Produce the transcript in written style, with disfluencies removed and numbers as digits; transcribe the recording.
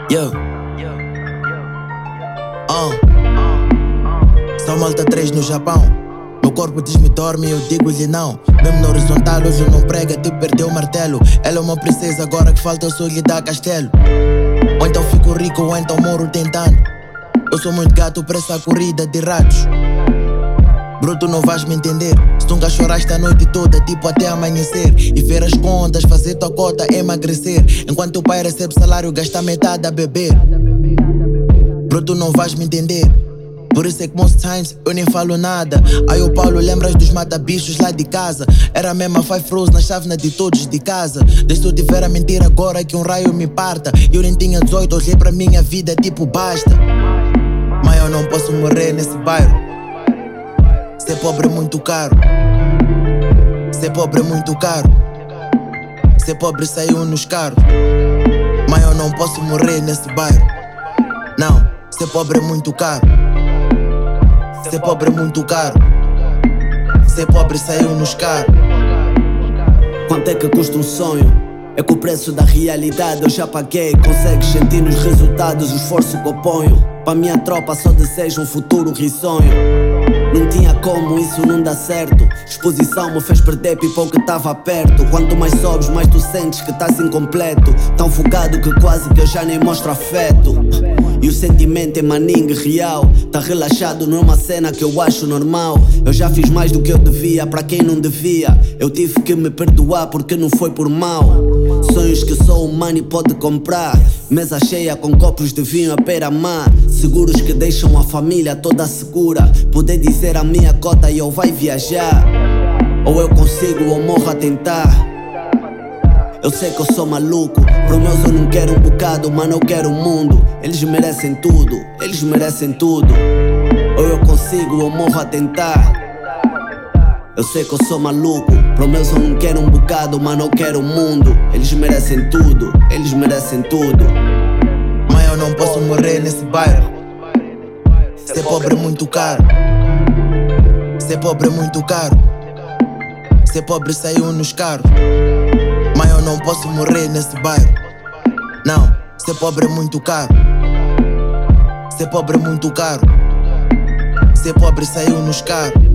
Yo. Sou malta 3 no Japão. Meu corpo diz-me dorme e eu digo-lhe não. Mesmo na horizontal hoje eu não prega, tipo perdeu o martelo. Ela é uma princesa, agora que falta eu sou lhe dar castelo. Ou então fico rico ou então moro tentando. Eu sou muito gato para essa corrida de ratos. Bruto, não vais me entender. Se tu nunca choraste a noite toda, tipo até amanhecer, e ver as contas, fazer tua cota, emagrecer, enquanto o pai recebe salário, gasta metade a beber. Bruto, não vais me entender. Por isso é que most times eu nem falo nada. Aí o Paulo, lembras dos mata-bichos lá de casa? Era a mesma Five Rose na chávena de todos de casa. Desde eu tiver a mentir agora que um raio me parta. Eu nem tinha 18, olhei pra minha vida tipo basta. Mas eu não posso morrer nesse bairro. Ser pobre é muito caro. Ser pobre é muito caro. Ser pobre saiu nos carros. Mas eu não posso morrer nesse bairro. Não, ser pobre é muito caro. Ser pobre é muito caro. Ser pobre saiu nos carros. Quanto é que custa um sonho? É que o preço da realidade eu já paguei. Consegues sentir nos resultados o esforço que eu ponho. Pra minha tropa só desejo um futuro risonho. Não tinha como, isso não dá certo. Exposição me fez perder people que tava perto. Quanto mais sobes, mais tu sentes que estás incompleto. Tão focado que quase que eu já nem mostro afeto. E o sentimento é maningue real. Tá relaxado numa cena que eu acho normal. Eu já fiz mais do que eu devia, pra quem não devia. Eu tive que me perdoar porque não foi por mal. Sonhos que só o money pode comprar. Mesa cheia com copos de vinho a beira-mar. Seguros que deixam a família toda segura. Poder dizer a minha cota e eu vai viajar. Ou eu consigo ou morro a tentar. Eu sei que eu sou maluco. Pro meus eu não quero um bocado, mano, eu quero o mundo. Eles merecem tudo, eles merecem tudo. Ou eu consigo ou morro a tentar. Eu sei que eu sou maluco. Pro meus eu não quero um bocado, mano, eu quero o mundo. Eles merecem tudo, eles merecem tudo. Mas eu não posso morrer nesse bairro. Ser pobre é muito caro. Ser pobre é muito caro. Ser pobre saiu nos carros. Mas eu não posso morrer nesse bairro. Não, ser pobre é muito caro. Ser pobre é muito caro. Ser pobre saiu nos carros.